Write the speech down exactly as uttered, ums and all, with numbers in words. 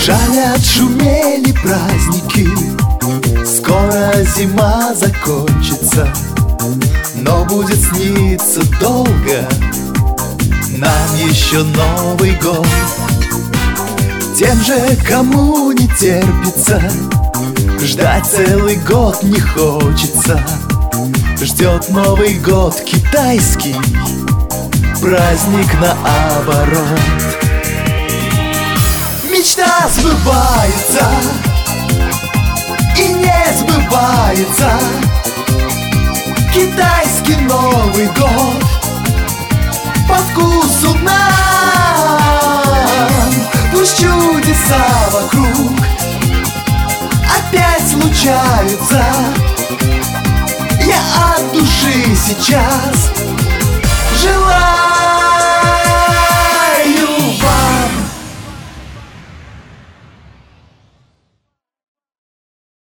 Жаль, отшумели праздники, скоро зима закончится, но будет сниться долго нам еще Новый год. Тем же, кому не терпится, ждать целый год не хочется, ждет Новый год китайский, праздник наоборот. Мечта сбывается и не сбывается, китайский Новый год по вкусу нам. Пусть чудеса вокруг опять случаются, я от души сейчас желаю